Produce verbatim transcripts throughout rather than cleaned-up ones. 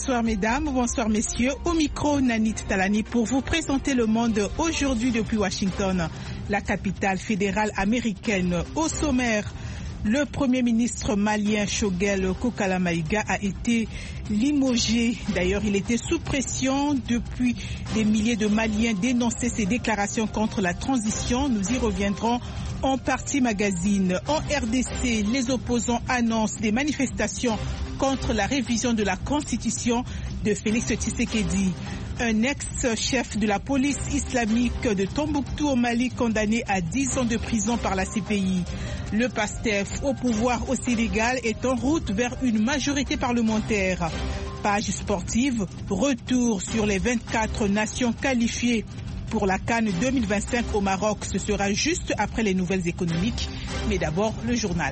Bonsoir mesdames, bonsoir messieurs. Au micro, Nanit Talani pour vous présenter le monde aujourd'hui depuis Washington, la capitale fédérale américaine. Au sommaire, le premier ministre malien Choguel Kokala Maïga a été limogé. D'ailleurs, il était sous pression depuis des milliers de Maliens dénonçaient ses déclarations contre la transition. Nous y reviendrons en partie magazine. En R D C, les opposants annoncent des manifestations contre la révision de la constitution de Félix Tshisekedi. Un ex-chef de la police islamique de Tombouctou au Mali condamné à dix ans de prison par la C P I. Le PASTEF au pouvoir au Sénégal est en route vers une majorité parlementaire. Page sportive, retour sur les vingt-quatre nations qualifiées pour la CAN deux mille vingt-cinq au Maroc. Ce sera juste après les nouvelles économiques. Mais d'abord, le journal.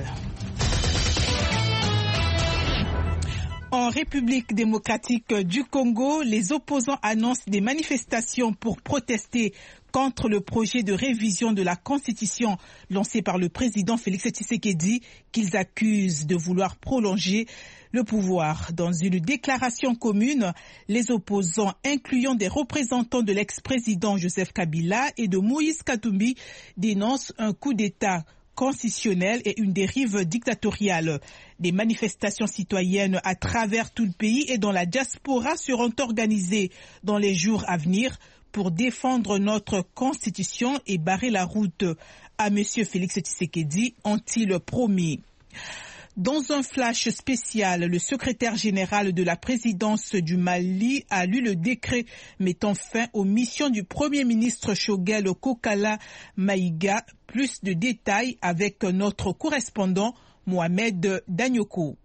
En République démocratique du Congo, les opposants annoncent des manifestations pour protester contre le projet de révision de la Constitution lancé par le président Félix Tshisekedi, qu'ils accusent de vouloir prolonger le pouvoir. Dans une déclaration commune, les opposants, incluant des représentants de l'ex-président Joseph Kabila et de Moïse Katumbi, dénoncent un coup d'État constitutionnel et une dérive dictatoriale. Des manifestations citoyennes à travers tout le pays et dans la diaspora seront organisées dans les jours à venir pour défendre notre constitution et barrer la route à M. Félix Tshisekedi, ont-ils promis. Dans un flash spécial, le secrétaire général de la présidence du Mali a lu le décret mettant fin aux missions du Premier ministre Choguel Kokala Maïga. Plus de détails avec notre correspondant Mohamed Danyoko.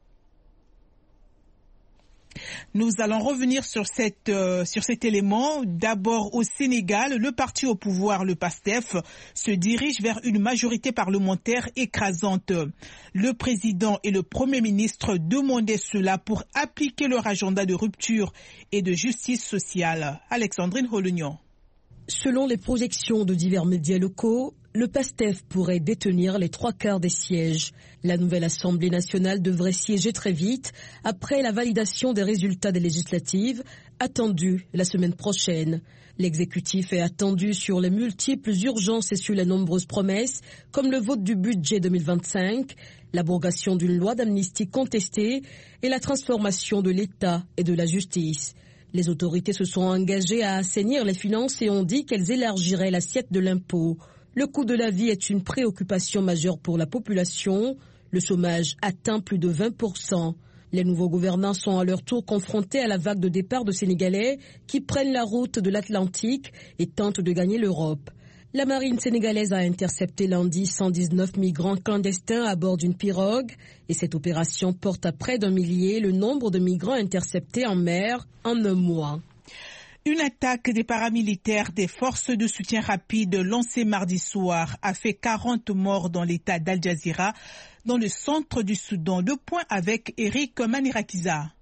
Nous allons revenir sur, cette, euh, sur cet élément. D'abord au Sénégal, le parti au pouvoir, le PASTEF, se dirige vers une majorité parlementaire écrasante. Le président et le premier ministre demandaient cela pour appliquer leur agenda de rupture et de justice sociale. Alexandrine Holunion. Selon les projections de divers médias locaux, le PASTEF pourrait détenir les trois quarts des sièges. La nouvelle Assemblée nationale devrait siéger très vite après la validation des résultats des législatives attendues la semaine prochaine. L'exécutif est attendu sur les multiples urgences et sur les nombreuses promesses, comme le vote du budget deux mille vingt-cinq, l'abrogation d'une loi d'amnistie contestée et la transformation de l'État et de la justice. Les autorités se sont engagées à assainir les finances et ont dit qu'elles élargiraient l'assiette de l'impôt. Le coût de la vie est une préoccupation majeure pour la population. Le chômage atteint plus de vingt pour cent. Les nouveaux gouvernants sont à leur tour confrontés à la vague de départ de Sénégalais qui prennent la route de l'Atlantique et tentent de gagner l'Europe. La marine sénégalaise a intercepté lundi cent dix-neuf migrants clandestins à bord d'une pirogue et cette opération porte à près d'un millier le nombre de migrants interceptés en mer en un mois. Une attaque des paramilitaires des forces de soutien rapide lancée mardi soir a fait quarante morts dans l'état d'Al Jazeera, dans le centre du Soudan. Le point avec Eric Manirakiza.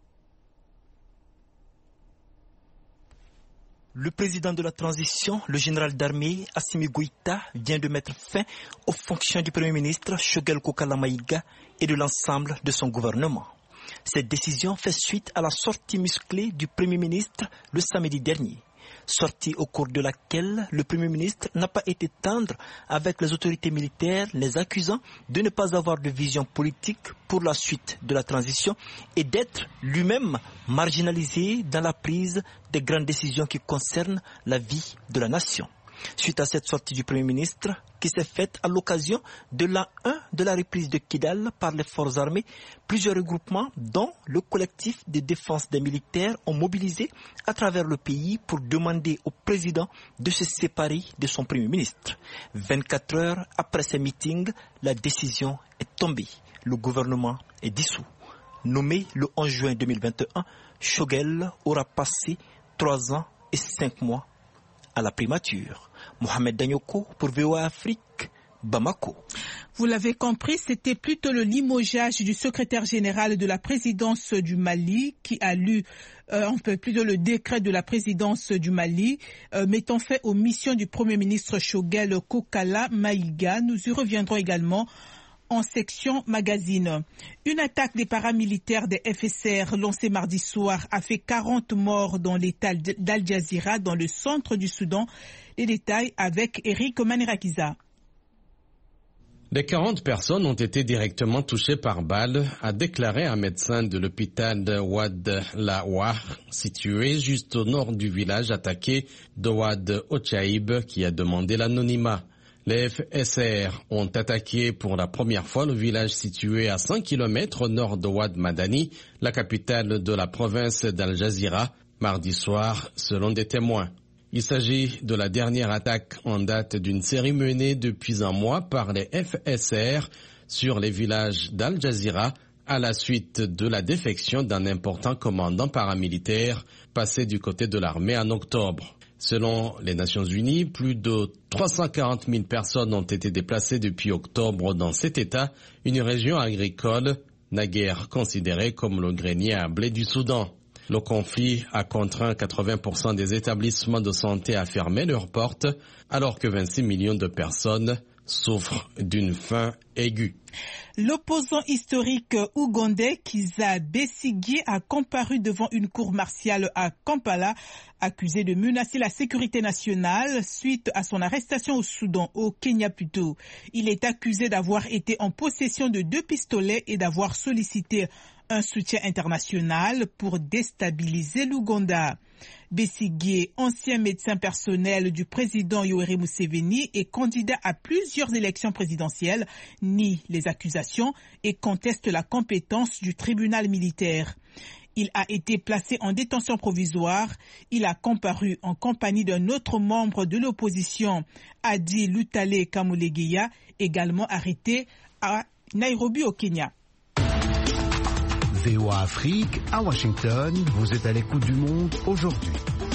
Le président de la transition, le général d'armée Assimi Goïta, vient de mettre fin aux fonctions du premier ministre Choguel Kokala Maïga et de l'ensemble de son gouvernement. Cette décision fait suite à la sortie musclée du Premier ministre le samedi dernier, sortie au cours de laquelle le Premier ministre n'a pas été tendre avec les autorités militaires, les accusant de ne pas avoir de vision politique pour la suite de la transition et d'être lui-même marginalisé dans la prise des grandes décisions qui concernent la vie de la nation. Suite à cette sortie du Premier ministre, qui s'est faite à l'occasion de l'an un de la reprise de Kidal par les forces armées, plusieurs regroupements, dont le collectif de défense des militaires, ont mobilisé à travers le pays pour demander au président de se séparer de son Premier ministre. vingt-quatre heures après ces meetings, la décision est tombée. Le gouvernement est dissous. Nommé le onze juin deux mille vingt et un, Choguel aura passé trois ans et cinq mois à la primature. Mohamed Danyoko pour V O A Afrique, Bamako. Vous l'avez compris, c'était plutôt le limogeage du secrétaire général de la présidence du Mali qui a lu euh, un peu plutôt le décret de la présidence du Mali euh, mettant fin aux missions du premier ministre Choguel Kokala Maïga. Nous y reviendrons également en section magazine. Une attaque des paramilitaires des F S R lancée mardi soir a fait quarante morts dans l'état d'Al Jazeera dans le centre du Soudan. Les détails avec Eric Manirakiza. Les quarante personnes ont été directement touchées par balle, a déclaré un médecin de l'hôpital de Ouad Lawah, situé juste au nord du village attaqué d'Ouad Ochaïb, qui a demandé l'anonymat. Les F S R ont attaqué pour la première fois le village situé à cinq kilomètres au nord de Ouad Madani, la capitale de la province d'Al Jazeera, mardi soir, selon des témoins. Il s'agit de la dernière attaque en date d'une série menée depuis un mois par les F S R sur les villages d'Al Jazeera à la suite de la défection d'un important commandant paramilitaire passé du côté de l'armée en octobre. Selon les Nations Unies, plus de trois cent quarante mille personnes ont été déplacées depuis octobre dans cet État, une région agricole naguère considérée comme le grenier à blé du Soudan. Le conflit a contraint quatre-vingts pour cent des établissements de santé à fermer leurs portes, alors que vingt-six millions de personnes souffrent d'une faim aiguë. L'opposant historique ougandais Kizza Besigye a comparu devant une cour martiale à Kampala, accusé de menacer la sécurité nationale suite à son arrestation au Soudan, au Kenya plutôt. Il est accusé d'avoir été en possession de deux pistolets et d'avoir sollicité un soutien international pour déstabiliser l'Ouganda. Besigye, ancien médecin personnel du président Yoweri Museveni et candidat à plusieurs élections présidentielles, nie les accusations et conteste la compétence du tribunal militaire. Il a été placé en détention provisoire. Il a comparu en compagnie d'un autre membre de l'opposition, Adi Lutale Kamulegeya, également arrêté à Nairobi au Kenya. V O A Afrique, à Washington, vous êtes à l'écoute du monde aujourd'hui.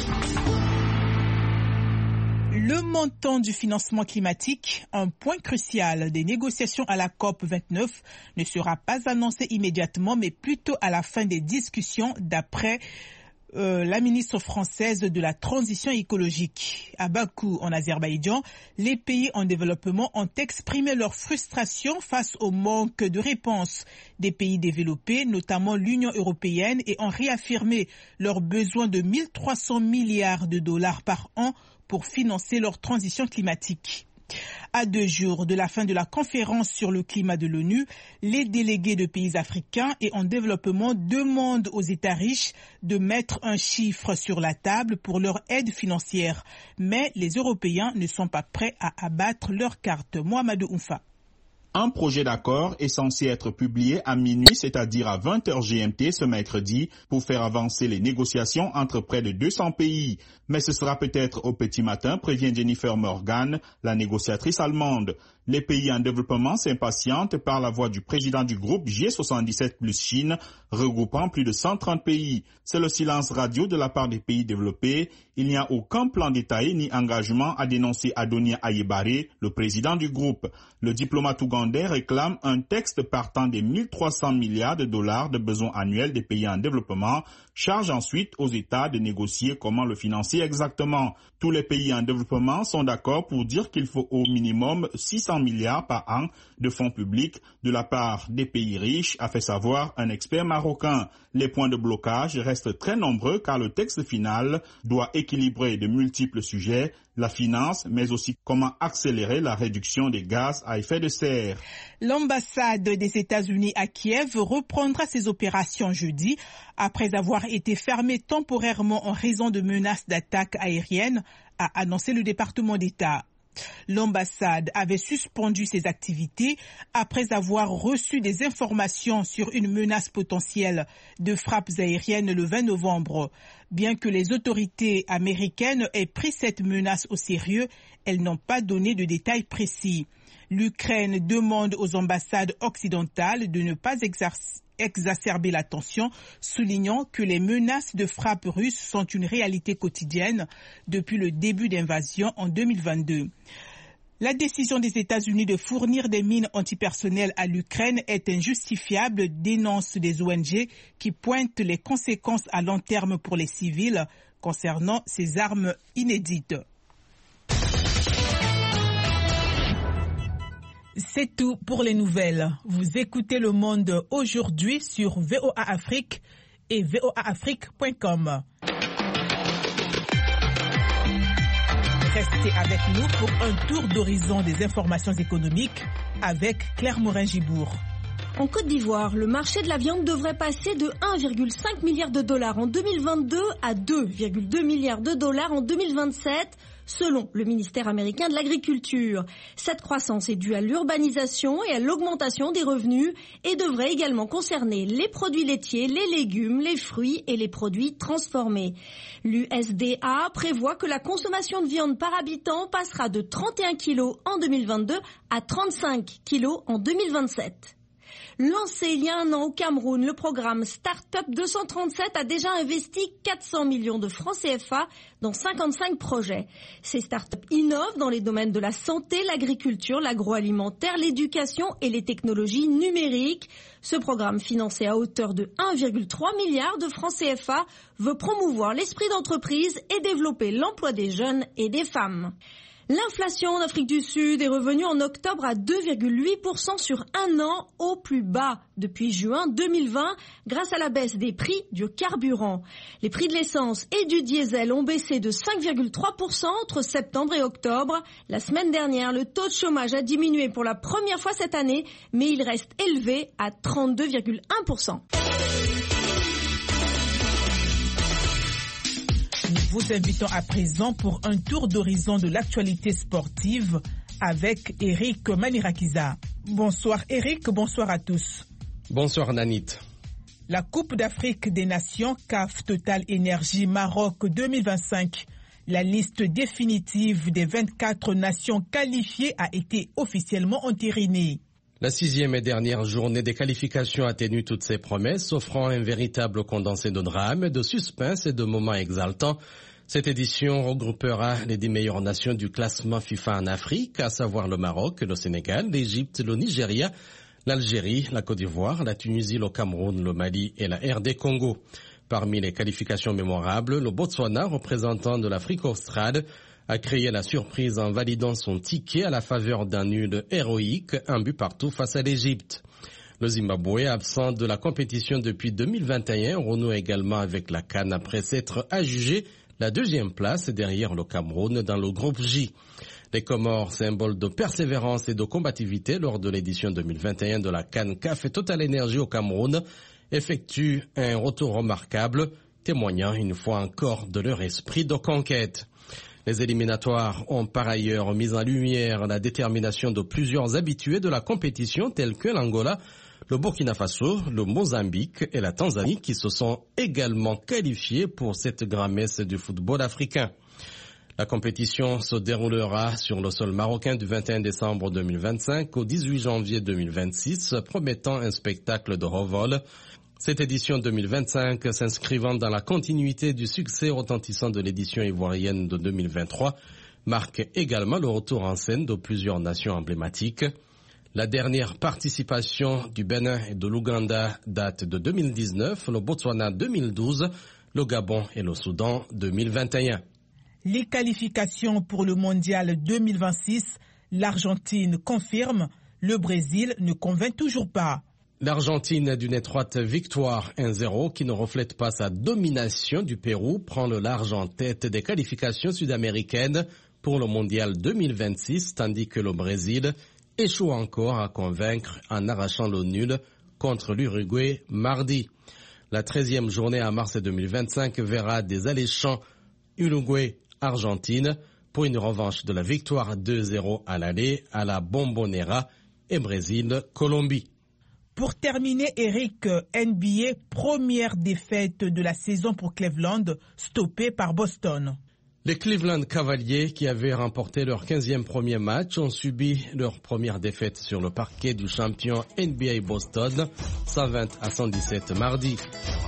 Le montant du financement climatique, un point crucial des négociations à la COP vingt-neuf, ne sera pas annoncé immédiatement, mais plutôt à la fin des discussions, d'après Euh, la ministre française de la transition écologique. À Bakou, en Azerbaïdjan, les pays en développement ont exprimé leur frustration face au manque de réponse des pays développés, notamment l'Union européenne, et ont réaffirmé leur besoin de mille trois cents milliards de dollars par an pour financer leur transition climatique. À deux jours de la fin de la conférence sur le climat de l'ONU, les délégués de pays africains et en développement demandent aux États riches de mettre un chiffre sur la table pour leur aide financière. Mais les Européens ne sont pas prêts à abattre leurs cartes. Mohamedou Oumfa. Un projet d'accord est censé être publié à minuit, c'est-à-dire à vingt heures G M T ce mercredi, pour faire avancer les négociations entre près de deux cents pays. Mais ce sera peut-être au petit matin, prévient Jennifer Morgan, la négociatrice allemande. Les pays en développement s'impatientent par la voix du président du groupe G soixante-dix-sept plus Chine, regroupant plus de cent trente pays. C'est le silence radio de la part des pays développés. Il n'y a aucun plan détaillé ni engagement, a dénoncé Adonia Ayebare, le président du groupe. Le diplomate ougandais réclame un texte partant des mille trois cents milliards de dollars de besoins annuels des pays en développement, charge ensuite aux États de négocier comment le financer exactement. Tous les pays en développement sont d'accord pour dire qu'il faut au minimum six cents milliards par an de fonds publics de la part des pays riches, a fait savoir un expert marocain. Les points de blocage restent très nombreux car le texte final doit équilibrer de multiples sujets, la finance, mais aussi comment accélérer la réduction des gaz à effet de serre. L'ambassade des États-Unis à Kiev reprendra ses opérations jeudi après avoir été fermée temporairement en raison de menaces d'attaques aériennes, a annoncé le département d'État. L'ambassade avait suspendu ses activités après avoir reçu des informations sur une menace potentielle de frappes aériennes le vingt novembre. Bien que les autorités américaines aient pris cette menace au sérieux, elles n'ont pas donné de détails précis. L'Ukraine demande aux ambassades occidentales de ne pas exercer exacerber la tension, soulignant que les menaces de frappe russes sont une réalité quotidienne depuis le début d'invasion en deux mille vingt-deux. La décision des États-Unis de fournir des mines antipersonnelles à l'Ukraine est injustifiable, dénoncent des O N G qui pointent les conséquences à long terme pour les civils concernant ces armes inédites. C'est tout pour les nouvelles. Vous écoutez Le Monde aujourd'hui sur V O A Afrique et V O A Afrique point com. Restez avec nous pour un tour d'horizon des informations économiques avec Claire Morin-Gibourg. En Côte d'Ivoire, le marché de la viande devrait passer de un virgule cinq milliard de dollars en deux mille vingt-deux à deux virgule deux milliards de dollars en deux mille vingt-sept, selon le ministère américain de l'Agriculture. Cette croissance est due à l'urbanisation et à l'augmentation des revenus et devrait également concerner les produits laitiers, les légumes, les fruits et les produits transformés. L'U S D A prévoit que la consommation de viande par habitant passera de trente et un kilos en deux mille vingt-deux à trente-cinq kilos en deux mille vingt-sept. Lancé il y a un an au Cameroun, le programme Startup deux cent trente-sept a déjà investi quatre cents millions de francs C F A dans cinquante-cinq projets. Ces startups innovent dans les domaines de la santé, l'agriculture, l'agroalimentaire, l'éducation et les technologies numériques. Ce programme, financé à hauteur de un virgule trois milliard de francs C F A, veut promouvoir l'esprit d'entreprise et développer l'emploi des jeunes et des femmes. L'inflation en Afrique du Sud est revenue en octobre à deux virgule huit pour cent sur un an, au plus bas depuis juin deux mille vingt, grâce à la baisse des prix du carburant. Les prix de l'essence et du diesel ont baissé de cinq virgule trois pour cent entre septembre et octobre. La semaine dernière, le taux de chômage a diminué pour la première fois cette année, mais il reste élevé à trente-deux virgule un pour cent. Nous vous invitons à présent pour un tour d'horizon de l'actualité sportive avec Eric Manirakiza. Bonsoir Eric, bonsoir à tous. Bonsoir Nanit. La Coupe d'Afrique des Nations C A F Total Énergie Maroc deux mille vingt-cinq. La liste définitive des vingt-quatre nations qualifiées a été officiellement entérinée. La sixième et dernière journée des qualifications a tenu toutes ses promesses, offrant un véritable condensé de drame, de suspense et de moments exaltants. Cette édition regroupera les dix meilleures nations du classement FIFA en Afrique, à savoir le Maroc, le Sénégal, l'Égypte, le Nigeria, l'Algérie, la Côte d'Ivoire, la Tunisie, le Cameroun, le Mali et la R D Congo. Parmi les qualifications mémorables, le Botswana, représentant de l'Afrique australe, a créé la surprise en validant son ticket à la faveur d'un nul héroïque, un but partout face à l'Égypte. Le Zimbabwe, absent de la compétition depuis deux mille vingt et un, renoue également avec la CAN après s'être adjugé la deuxième place derrière le Cameroun dans le groupe J. Les Comores, symbole de persévérance et de combativité lors de l'édition deux mille vingt et un de la CAN C A F Total Énergie au Cameroun, effectuent un retour remarquable, témoignant une fois encore de leur esprit de conquête. Les éliminatoires ont par ailleurs mis en lumière la détermination de plusieurs habitués de la compétition tels que l'Angola, le Burkina Faso, le Mozambique et la Tanzanie qui se sont également qualifiés pour cette grand-messe du football africain. La compétition se déroulera sur le sol marocain du vingt et un décembre deux mille vingt-cinq au dix-huit janvier deux mille vingt-six, promettant un spectacle de revol. Cette édition deux mille vingt-cinq, s'inscrivant dans la continuité du succès retentissant de l'édition ivoirienne de deux mille vingt-trois, marque également le retour en scène de plusieurs nations emblématiques. La dernière participation du Bénin et de l'Ouganda date de deux mille dix-neuf, le Botswana deux mille douze, le Gabon et le Soudan deux mille vingt et un. Les qualifications pour le mondial deux mille vingt-six, l'Argentine confirme, le Brésil ne convainc toujours pas. L'Argentine, d'une étroite victoire un zéro qui ne reflète pas sa domination du Pérou, prend le large en tête des qualifications sud-américaines pour le mondial deux mille vingt-six, tandis que le Brésil échoue encore à convaincre en arrachant le nul contre l'Uruguay mardi. La treizième journée à mars deux mille vingt-cinq verra des alléchants Uruguay-Argentine pour une revanche de la victoire deux zéro à l'aller à la Bombonera et Brésil-Colombie. Pour terminer, Eric, N B A, première défaite de la saison pour Cleveland, stoppée par Boston. Les Cleveland Cavaliers, qui avaient remporté leur quinzième premier match, ont subi leur première défaite sur le parquet du champion N B A Boston, cent vingt à cent dix-sept mardi.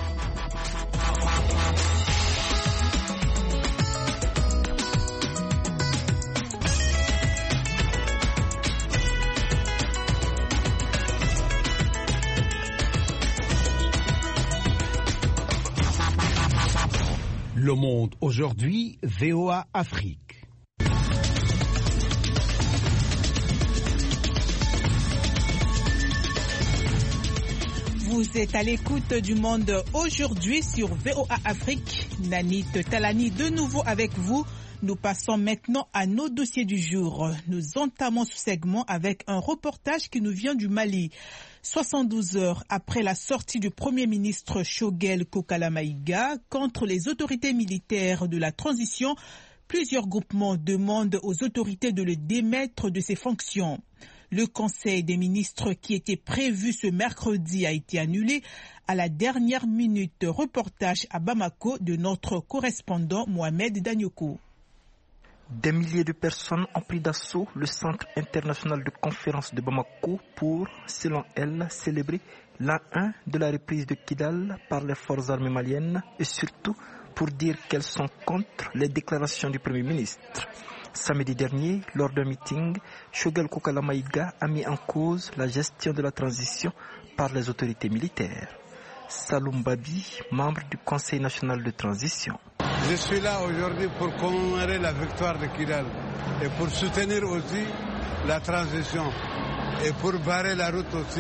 Le Monde aujourd'hui, V O A Afrique. Vous êtes à l'écoute du Monde aujourd'hui sur V O A Afrique. Nanit Talani de nouveau avec vous. Nous passons maintenant à nos dossiers du jour. Nous entamons ce segment avec un reportage qui nous vient du Mali. soixante-douze heures après la sortie du Premier ministre Choguel Kokala Maïga contre les autorités militaires de la transition, plusieurs groupements demandent aux autorités de le démettre de ses fonctions. Le Conseil des ministres qui était prévu ce mercredi a été annulé à la dernière minute. Reportage à Bamako de notre correspondant Mohamed Danyoko. Des milliers de personnes ont pris d'assaut le centre international de conférence de Bamako pour, selon elles, célébrer l'an un de la reprise de Kidal par les forces armées maliennes et surtout pour dire qu'elles sont contre les déclarations du Premier ministre. Samedi dernier, lors d'un meeting, Choguel Kokala Maïga a mis en cause la gestion de la transition par les autorités militaires. Saloum Babi, membre du Conseil national de transition. Je suis là aujourd'hui pour commémorer la victoire de Kidal et pour soutenir aussi la transition et pour barrer la route aussi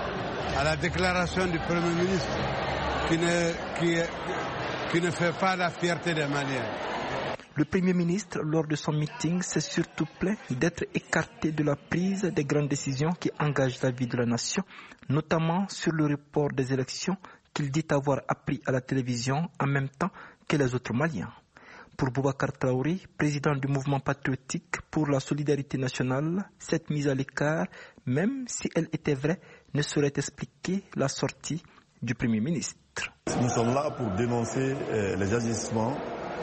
à la déclaration du Premier ministre qui ne, qui, qui ne fait pas la fierté des Maliens. Le Premier ministre, lors de son meeting, s'est surtout plaint d'être écarté de la prise des grandes décisions qui engagent la vie de la nation, notamment sur le report des élections qu'il dit avoir appris à la télévision en même temps que les autres Maliens. Pour Boubacar Traoré, président du mouvement patriotique pour la solidarité nationale, cette mise à l'écart, même si elle était vraie, ne saurait expliquer la sortie du Premier ministre. Nous sommes là pour dénoncer euh, les agissements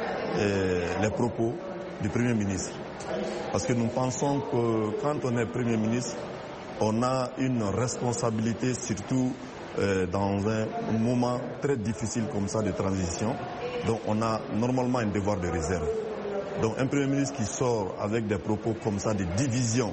et les propos du Premier ministre. Parce que nous pensons que quand on est Premier ministre, on a une responsabilité, surtout euh, dans un moment très difficile comme ça de transition. Donc on a normalement un devoir de réserve. Donc un Premier ministre qui sort avec des propos comme ça, des divisions,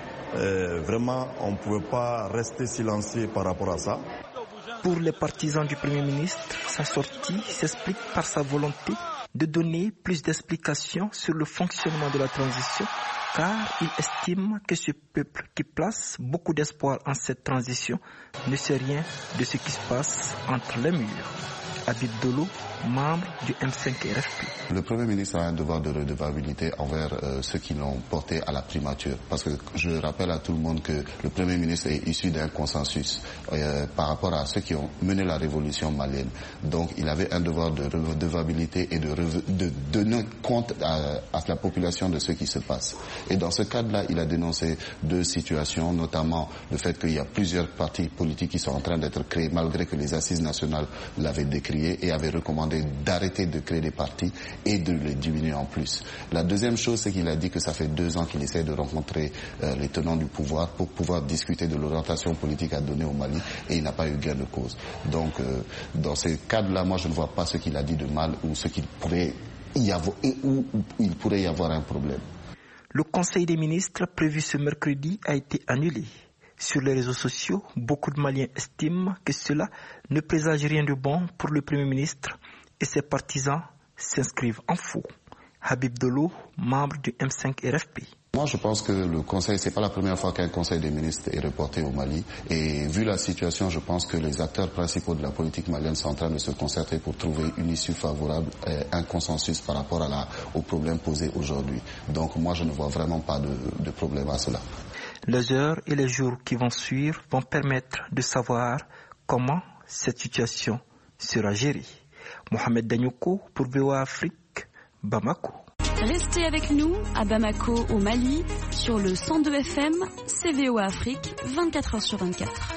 euh, vraiment on ne pouvait pas rester silencieux par rapport à ça. Pour les partisans du Premier ministre, sa sortie s'explique par sa volonté de donner plus d'explications sur le fonctionnement de la transition, car il estime que ce peuple qui place beaucoup d'espoir en cette transition ne sait rien de ce qui se passe entre les murs. Habib Dolo, membre du M cinq R F P. Le Premier ministre a un devoir de redevabilité envers euh, ceux qui l'ont porté à la primature. Parce que je rappelle à tout le monde que le Premier ministre est issu d'un consensus euh, par rapport à ceux qui ont mené la révolution malienne. Donc il avait un devoir de redevabilité et de, de donner compte à, à la population de ce qui se passe. Et dans ce cadre-là, il a dénoncé deux situations, notamment le fait qu'il y a plusieurs partis politiques qui sont en train d'être créés, malgré que les assises nationales l'avaient décrié et avait recommandé d'arrêter de créer des partis et de les diminuer en plus. La deuxième chose, c'est qu'il a dit que ça fait deux ans qu'il essaie de rencontrer euh, les tenants du pouvoir pour pouvoir discuter de l'orientation politique à donner au Mali et il n'a pas eu gain de cause. Donc, euh, dans ces cadres-là, moi je ne vois pas ce qu'il a dit de mal ou ce qu'il pourrait y avoir, où, où il pourrait y avoir un problème. Le Conseil des ministres prévu ce mercredi a été annulé. Sur les réseaux sociaux, beaucoup de Maliens estiment que cela ne présage rien de bon pour le Premier ministre et ses partisans s'inscrivent en faux. Habib Dolo, membre du M cinq R F P. Moi, je pense que le Conseil, c'est pas la première fois qu'un Conseil des ministres est reporté au Mali. Et vu la situation, je pense que les acteurs principaux de la politique malienne sont en train de se concerter pour trouver une issue favorable, et un consensus par rapport à la, aux problèmes posés aujourd'hui. Donc moi, je ne vois vraiment pas de, de problème à cela. Les heures et les jours qui vont suivre vont permettre de savoir comment cette situation sera gérée. Mohamed Danyoko pour V O A Afrique, Bamako. Restez avec nous à Bamako au Mali sur le cent deux F M, c'est V O A Afrique, vingt-quatre heures sur vingt-quatre.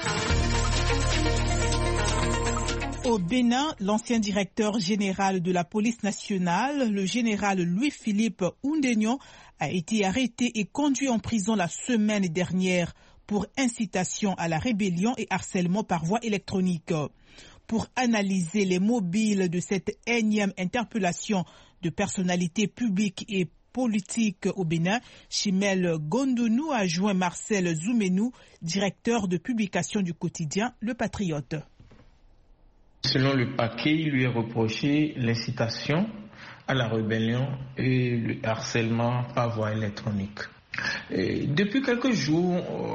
Au Bénin, l'ancien directeur général de la police nationale, le général Louis-Philippe Oundénion, a été arrêté et conduit en prison la semaine dernière pour incitation à la rébellion et harcèlement par voie électronique. Pour analyser les mobiles de cette énième interpellation de personnalités publiques et politiques au Bénin, Chimel Gondounou a joint Marcel Zoumenou, directeur de publication du quotidien Le Patriote. Selon le parquet, il lui est reproché l'incitation à la rébellion et le harcèlement par voie électronique. Et depuis quelques jours,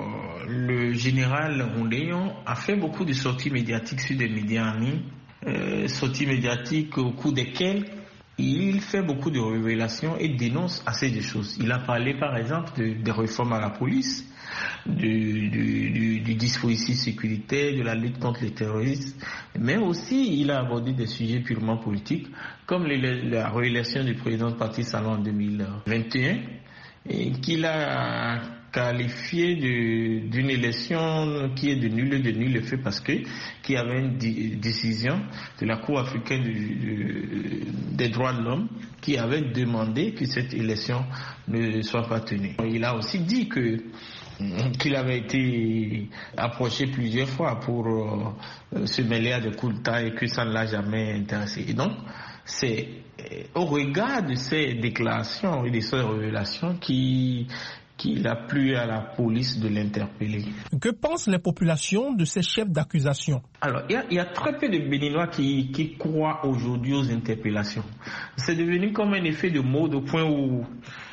le général Rondéon a fait beaucoup de sorties médiatiques sur des médias en ligne, euh, sorties médiatiques au cours desquelles il fait beaucoup de révélations et dénonce assez de choses. Il a parlé par exemple de, des réformes à la police, du, du, du, du dispositif sécuritaire, de la lutte contre les terroristes, mais aussi il a abordé des sujets purement politiques, comme les, la réélection du président de Patrice Talon en deux mille vingt et un, et qu'il a qualifié de, d'une élection qui est de nul et de nul effet parce que qu'il y avait une di- décision de la Cour africaine du, du, des droits de l'homme qui avait demandé que cette élection ne soit pas tenue. Il a aussi dit que qu'il avait été approché plusieurs fois pour euh, se mêler à des coups d'État et que ça ne l'a jamais intéressé. Et donc, c'est au regard de ces déclarations et de ces révélations qui qu'il a plu à la police de l'interpeller. Que pensent les populations de ces chefs d'accusation? Alors, il y, y a très peu de Béninois qui, qui croient aujourd'hui aux interpellations. C'est devenu comme un effet de mode au point où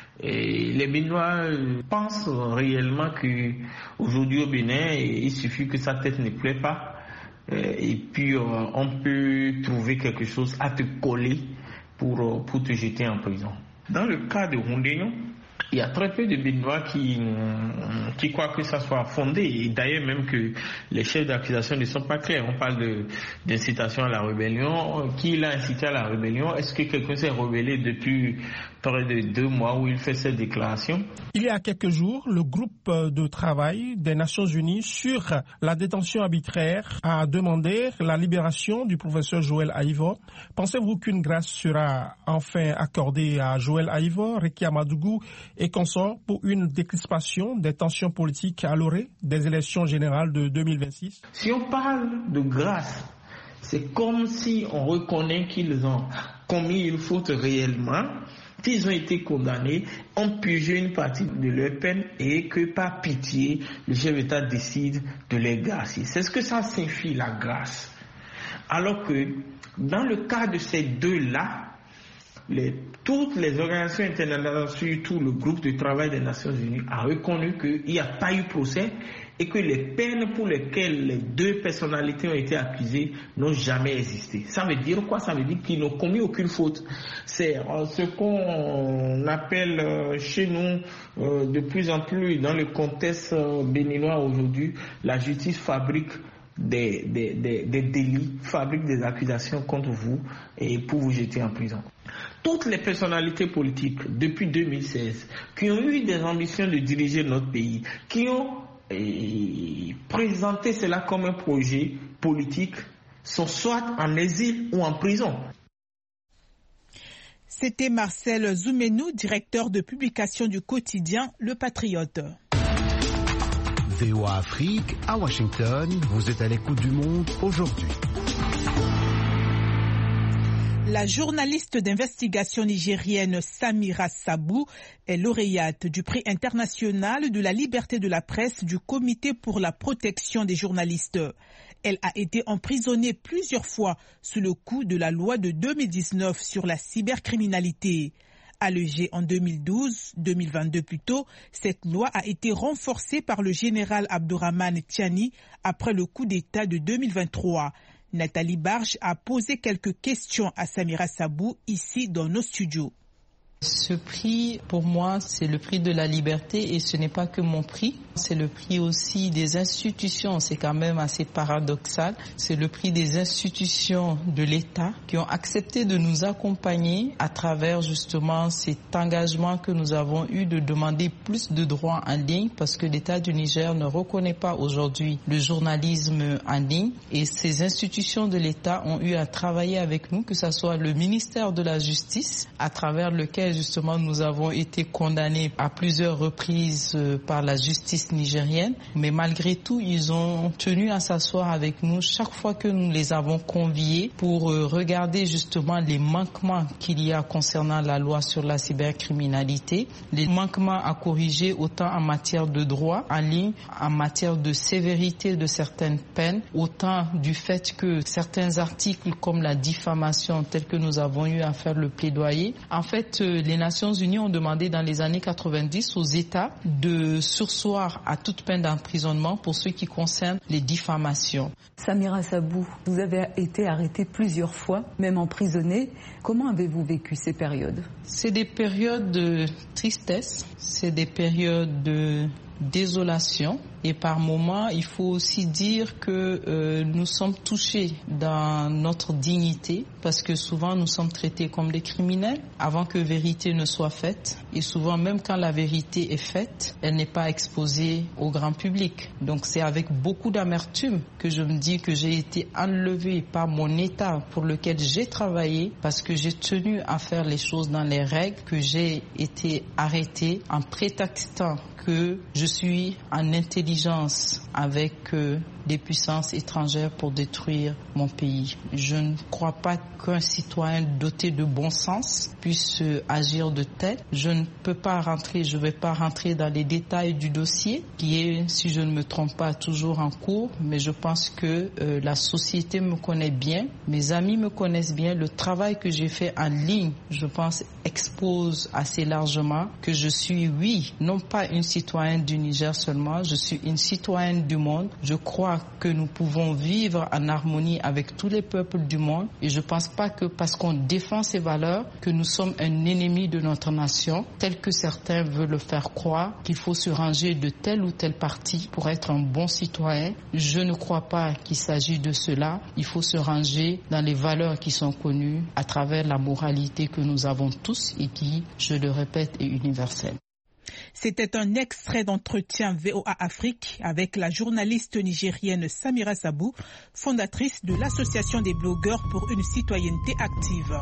et les Béninois pensent réellement qu'aujourd'hui au Bénin, il suffit que sa tête ne plaît pas et puis on peut trouver quelque chose à te coller pour, pour te jeter en prison. Dans le cas de Rondéon, il y a très peu de Béninois qui, qui croient que ça soit fondé, et d'ailleurs même que les chefs d'accusation ne sont pas clairs. On parle de, d'incitation à la rébellion. Qui l'a incité à la rébellion? Est-ce que quelqu'un s'est rebellé depuis près de deux mois où il fait cette déclaration? Il y a quelques jours, le groupe de travail des Nations Unies sur la détention arbitraire a demandé la libération du professeur Joël Aïvo. Pensez-vous qu'une grâce sera enfin accordée à Joël Aïvo, Rekia Madougou et consorts pour une décrispation des tensions politiques à l'orée des élections générales de deux mille vingt-six? Si on parle de grâce, c'est comme si on reconnaît qu'ils ont commis une faute réellement, qu'ils ont été condamnés, ont purgé une partie de leur peine et que par pitié, le chef d'État décide de les gracier. C'est ce que ça signifie, la grâce. Alors que dans le cas de ces deux-là, Les, toutes les organisations internationales, surtout le groupe de travail des Nations Unies, a reconnu qu'il n'y a pas eu procès et que les peines pour lesquelles les deux personnalités ont été accusées n'ont jamais existé. Ça veut dire quoi? Ça veut dire qu'ils n'ont commis aucune faute. C'est ce qu'on appelle chez nous de plus en plus dans le contexte béninois aujourd'hui, la justice fabrique des, des, des, des délits, fabrique des accusations contre vous et pour vous jeter en prison. Toutes les personnalités politiques depuis deux mille seize qui ont eu des ambitions de diriger notre pays, qui ont eh, présenté cela comme un projet politique, sont soit en exil ou en prison. C'était Marcel Zoumenou, directeur de publication du quotidien Le Patriote. V O A Afrique, à Washington, vous êtes à l'écoute du monde aujourd'hui. La journaliste d'investigation nigérienne Samira Sabou est lauréate du prix international de la liberté de la presse du Comité pour la protection des journalistes. Elle a été emprisonnée plusieurs fois sous le coup de la loi de deux mille dix-neuf sur la cybercriminalité. Allégée en deux mille douze, deux mille vingt-deux plutôt, cette loi a été renforcée par le général Abdourahmane Tiani après le coup d'État de deux mille vingt-trois. Nathalie Barge a posé quelques questions à Samira Sabou ici dans nos studios. Ce prix, pour moi, c'est le prix de la liberté et ce n'est pas que mon prix. C'est le prix aussi des institutions. C'est quand même assez paradoxal. C'est le prix des institutions de l'État qui ont accepté de nous accompagner à travers justement cet engagement que nous avons eu de demander plus de droits en ligne parce que l'État du Niger ne reconnaît pas aujourd'hui le journalisme en ligne et ces institutions de l'État ont eu à travailler avec nous, que ce soit le ministère de la Justice à travers lequel justement nous avons été condamnés à plusieurs reprises par la justice nigérienne, mais malgré tout ils ont tenu à s'asseoir avec nous chaque fois que nous les avons conviés pour regarder justement les manquements qu'il y a concernant la loi sur la cybercriminalité, les manquements à corriger autant en matière de droit en ligne, en matière de sévérité de certaines peines, autant du fait que certains articles comme la diffamation tels que nous avons eu à faire le plaidoyer, en fait les Nations Unies ont demandé dans les années quatre-vingt-dix aux États de surseoir à toute peine d'emprisonnement pour ce qui concerne les diffamations. Samira Sabou, vous avez été arrêtée plusieurs fois, même emprisonnée. Comment avez-vous vécu ces périodes? C'est des périodes de tristesse, c'est des périodes de désolation. Et par moments, il faut aussi dire que euh, nous sommes touchés dans notre dignité parce que souvent nous sommes traités comme des criminels avant que vérité ne soit faite. Et souvent, même quand la vérité est faite, elle n'est pas exposée au grand public. Donc c'est avec beaucoup d'amertume que je me dis que j'ai été enlevée par mon État pour lequel j'ai travaillé parce que j'ai tenu à faire les choses dans les règles, que j'ai été arrêtée en prétextant que je suis en intelligence avec euh, des puissances étrangères pour détruire mon pays. Je ne crois pas qu'un citoyen doté de bon sens puisse euh, agir de tel. Je ne peux pas rentrer, je ne vais pas rentrer dans les détails du dossier qui est, si je ne me trompe pas, toujours en cours, mais je pense que euh, la société me connaît bien, mes amis me connaissent bien, le travail que j'ai fait en ligne, je pense, expose assez largement que je suis, oui, non pas une citoyenne du Niger seulement, je suis une citoyenne du monde. Je crois que nous pouvons vivre en harmonie avec tous les peuples du monde et je ne pense pas que parce qu'on défend ces valeurs que nous sommes un ennemi de notre nation, tel que certains veulent le faire croire, qu'il faut se ranger de tel ou tel parti pour être un bon citoyen. Je ne crois pas qu'il s'agit de cela. Il faut se ranger dans les valeurs qui sont connues à travers la moralité que nous avons tous et qui, je le répète, est universelle. C'était un extrait d'entretien V O A Afrique avec la journaliste nigérienne Samira Sabou, fondatrice de l'Association des blogueurs pour une citoyenneté active.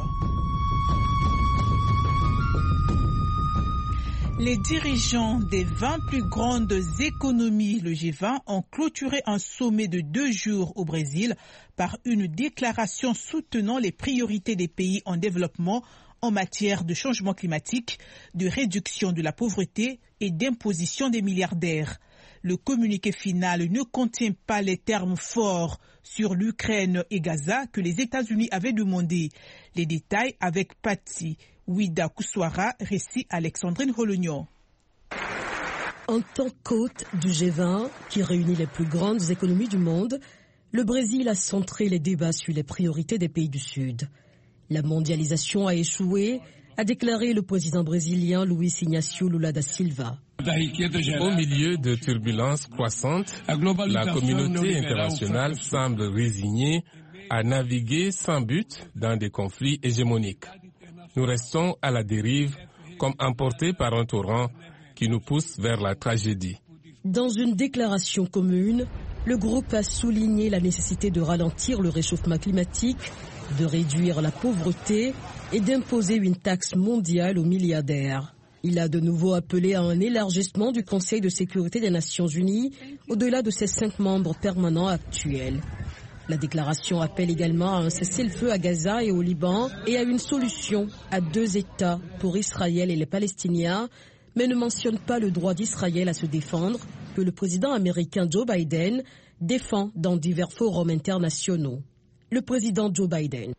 Les dirigeants des vingt plus grandes économies, le G vingt, ont clôturé un sommet de deux jours au Brésil par une déclaration soutenant les priorités des pays en développement en matière de changement climatique, de réduction de la pauvreté et d'imposition des milliardaires. Le communiqué final ne contient pas les termes forts sur l'Ukraine et Gaza que les États-Unis avaient demandé. Les détails avec Patti Ouida Kouswara, récit Alexandrine Holognon. En tant qu'hôte du G vingt, qui réunit les plus grandes économies du monde, le Brésil a centré les débats sur les priorités des pays du Sud. La mondialisation a échoué, a déclaré le président brésilien Luiz Inácio Lula da Silva. Au milieu de turbulences croissantes, la communauté internationale semble résignée à naviguer sans but dans des conflits hégémoniques. Nous restons à la dérive, comme emportés par un torrent qui nous pousse vers la tragédie. Dans une déclaration commune, le groupe a souligné la nécessité de ralentir le réchauffement climatique, de réduire la pauvreté et d'imposer une taxe mondiale aux milliardaires. Il a de nouveau appelé à un élargissement du Conseil de sécurité des Nations Unies au-delà de ses cinq membres permanents actuels. La déclaration appelle également à un cessez-le-feu à Gaza et au Liban et à une solution à deux États pour Israël et les Palestiniens, mais ne mentionne pas le droit d'Israël à se défendre que le président américain Joe Biden défend dans divers forums internationaux. Le président Joe Biden.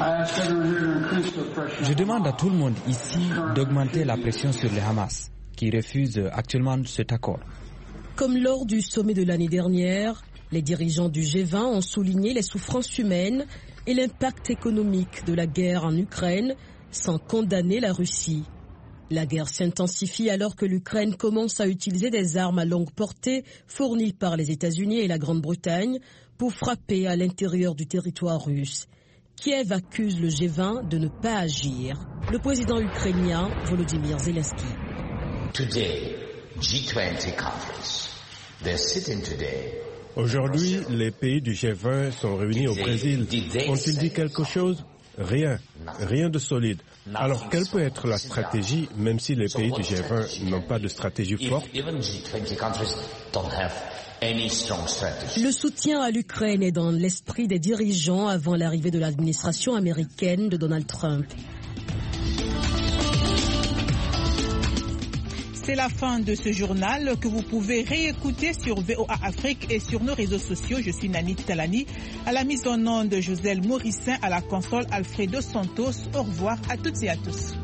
Je demande à tout le monde ici d'augmenter la pression sur le Hamas, qui refuse actuellement cet accord. Comme lors du sommet de l'année dernière, les dirigeants du G vingt ont souligné les souffrances humaines et l'impact économique de la guerre en Ukraine sans condamner la Russie. La guerre s'intensifie alors que l'Ukraine commence à utiliser des armes à longue portée fournies par les États-Unis et la Grande-Bretagne pour frapper à l'intérieur du territoire russe. Kiev accuse le G vingt de ne pas agir. Le président ukrainien Volodymyr Zelensky. Today, G vingt conference. They're sitting today. Aujourd'hui, les pays du G vingt sont réunis au Brésil. Ont-ils dit quelque chose? Rien. Rien de solide. Alors, quelle peut être la stratégie, même si les pays du G vingt n'ont pas de stratégie forte? Le soutien à l'Ukraine est dans l'esprit des dirigeants avant l'arrivée de l'administration américaine de Donald Trump. C'est la fin de ce journal que vous pouvez réécouter sur V O A Afrique et sur nos réseaux sociaux. Je suis Nani Talani, à la mise en onde Joselle Morissin, à la console Alfredo Santos. Au revoir à toutes et à tous.